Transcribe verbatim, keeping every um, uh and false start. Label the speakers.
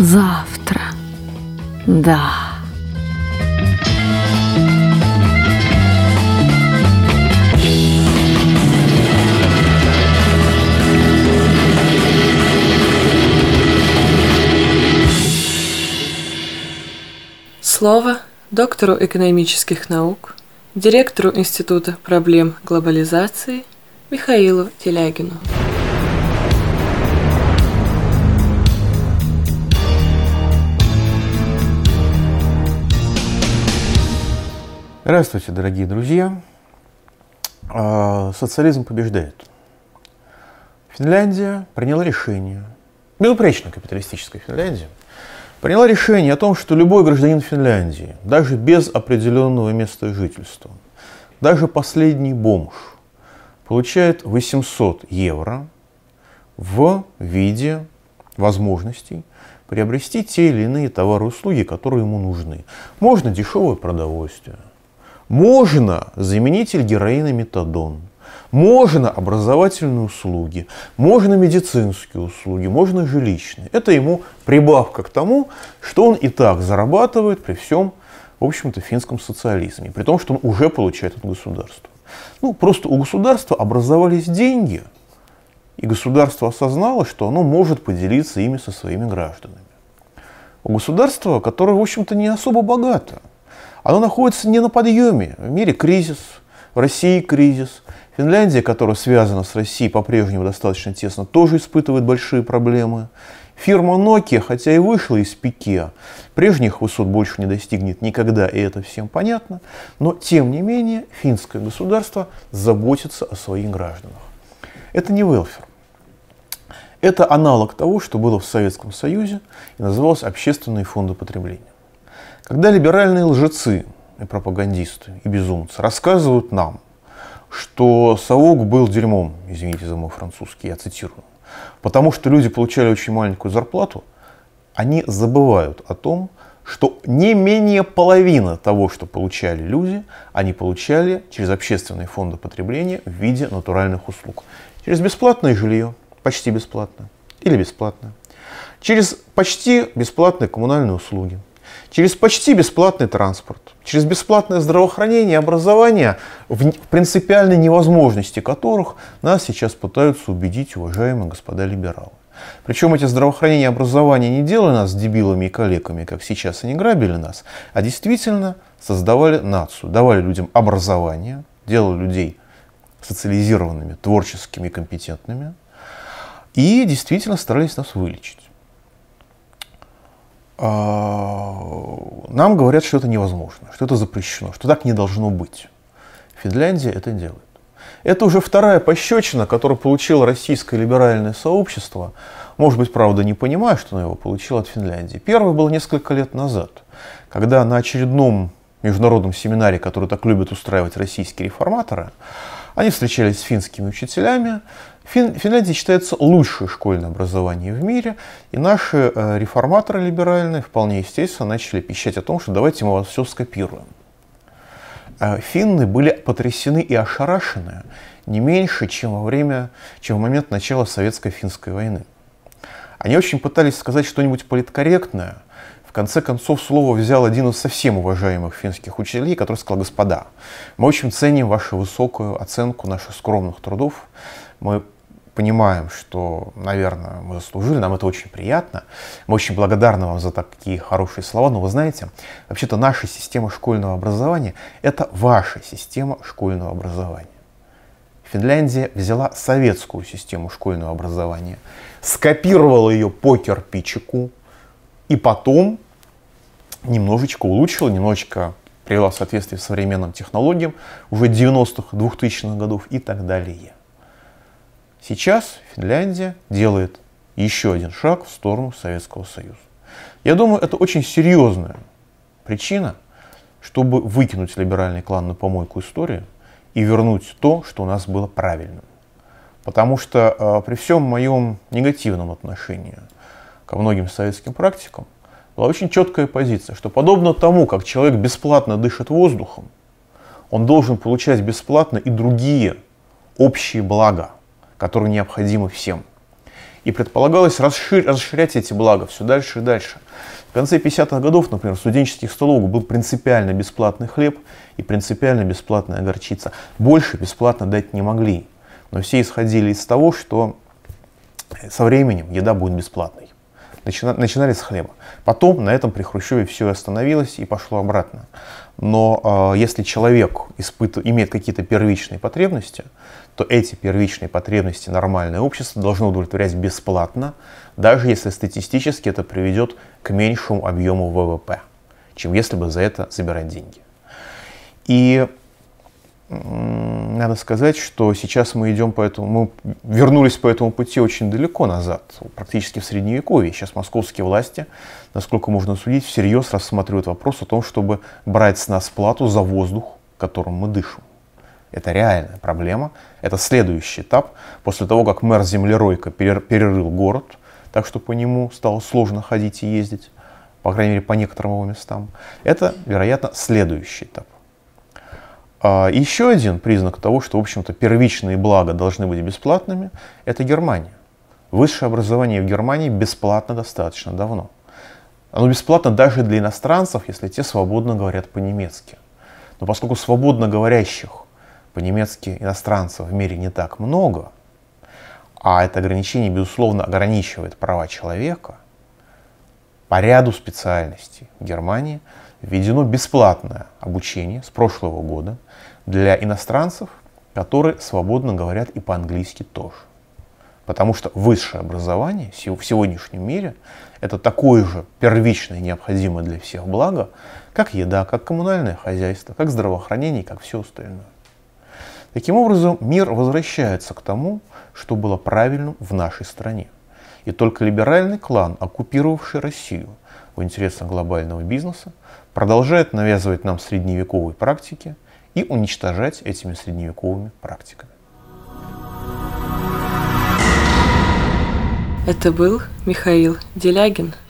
Speaker 1: Завтра. Да.
Speaker 2: Слово доктору экономических наук, директору Института проблем глобализации Михаилу Телягину.
Speaker 3: Здравствуйте, дорогие друзья. Социализм побеждает. Финляндия приняла решение, безупречно капиталистическая Финляндия, приняла решение о том, что любой гражданин Финляндии, даже без определенного места жительства, даже последний бомж, получает восемьсот евро в виде возможностей приобрести те или иные товары и услуги, которые ему нужны. Можно дешевое продовольствие, можно заменитель героина метадон, можно образовательные услуги, можно медицинские услуги, можно жилищные. Это ему прибавка к тому, что он и так зарабатывает при всем, в общем-то, финском социализме, при том, что он уже получает от государства. Ну, просто у государства образовались деньги, и государство осознало, что оно может поделиться ими со своими гражданами. У государства, которое, в общем-то, не особо богато, оно находится не на подъеме. В мире кризис, в России кризис. Финляндия, которая связана с Россией по-прежнему достаточно тесно, тоже испытывает большие проблемы. Фирма Nokia, хотя и вышла из пике, прежних высот больше не достигнет никогда, и это всем понятно. Но, тем не менее, финское государство заботится о своих гражданах. Это не велфер. Это аналог того, что было в Советском Союзе и называлось общественные фонды потребления. Когда либеральные лжецы и пропагандисты и безумцы рассказывают нам, что совок был дерьмом, извините за мой французский, я цитирую, потому что люди получали очень маленькую зарплату, они забывают о том, что не менее половины того, что получали люди, они получали через общественные фонды потребления в виде натуральных услуг. Через бесплатное жилье, почти бесплатно или бесплатно, через почти бесплатные коммунальные услуги, через почти бесплатный транспорт, через бесплатное здравоохранение и образование, в принципиальной невозможности которых нас сейчас пытаются убедить уважаемые господа либералы. Причем эти здравоохранения и образование не делали нас дебилами и калеками, как сейчас они грабили нас, а действительно создавали нацию, давали людям образование, делали людей социализированными, творческими и компетентными, и действительно старались нас вылечить. Нам говорят, что это невозможно, что это запрещено, что так не должно быть. Финляндия это делает. Это уже вторая пощечина, которую получило российское либеральное сообщество. Может быть, правда, не понимая, что оно его получило от Финляндии. Первый был несколько лет назад, когда на очередном международном семинаре, который так любят устраивать российские реформаторы, они встречались с финскими учителями. Фин, Финляндия считается лучшее школьное образование в мире, и наши э, реформаторы либеральные вполне естественно начали пищать о том, что давайте мы вас все скопируем. Э, финны были потрясены и ошарашены не меньше, чем во время, чем в момент начала Советско-финской войны. Они очень пытались сказать что-нибудь политкорректное. В конце концов слово взял один из совсем уважаемых финских учителей, который сказал: господа, мы очень ценим вашу высокую оценку наших скромных трудов. Мы понимаем, что, наверное, мы заслужили, нам это очень приятно. Мы очень благодарны вам за такие хорошие слова. Но вы знаете, вообще-то наша система школьного образования – это ваша система школьного образования. Финляндия взяла советскую систему школьного образования, скопировала ее по кирпичику и потом немножечко улучшила, немножечко привела в соответствие с современным технологиям уже девяностых, двухтысячных годов и так далее. Сейчас Финляндия делает еще один шаг в сторону Советского Союза. Я думаю, это очень серьезная причина, чтобы выкинуть либеральный клан на помойку истории и вернуть то, что у нас было правильным. Потому что э, при всем моем негативном отношении ко многим советским практикам была очень четкая позиция, что подобно тому, как человек бесплатно дышит воздухом, он должен получать бесплатно и другие общие блага, которые необходимы всем. И предполагалось расширь, расширять эти блага все дальше и дальше. В конце пятидесятых годов, например, в студенческих столовых был принципиально бесплатный хлеб и принципиально бесплатная горчица. Больше бесплатно дать не могли. Но все исходили из того, что со временем еда будет бесплатной. Начинали с хлеба. Потом на этом при Хрущеве все остановилось и пошло обратно. Но э, если человек испытывает, имеет какие-то первичные потребности, то эти первичные потребности нормальное общество должно удовлетворять бесплатно, даже если статистически это приведет к меньшему объему вэ вэ пэ, чем если бы за это забирать деньги. И надо сказать, что сейчас мы идем по этому, мы вернулись по этому пути очень далеко назад, практически в Средневековье. Сейчас московские власти, насколько можно судить, всерьез рассматривают вопрос о том, чтобы брать с нас плату за воздух, которым мы дышим. Это реальная проблема. Это следующий этап. После того, как мэр Землеройко перерыл город, так что по нему стало сложно ходить и ездить, по крайней мере, по некоторым его местам, это, вероятно, следующий этап. Еще один признак того, что, в общем-то, первичные блага должны быть бесплатными, это Германия. Высшее образование в Германии бесплатно достаточно давно. Оно бесплатно даже для иностранцев, если те свободно говорят по-немецки. Но поскольку свободно говорящих по-немецки иностранцев в мире не так много, а это ограничение, безусловно, ограничивает права человека, по ряду специальностей в Германии введено бесплатное обучение с прошлого года для иностранцев, которые свободно говорят и по-английски тоже. Потому что высшее образование в сегодняшнем мире это такое же первичное необходимое для всех благо, как еда, как коммунальное хозяйство, как здравоохранение, как все остальное. Таким образом, мир возвращается к тому, что было правильным в нашей стране. И только либеральный клан, оккупировавший Россию в интересах глобального бизнеса, продолжает навязывать нам средневековые практики и уничтожать этими средневековыми практиками.
Speaker 2: Это был Михаил Делягин.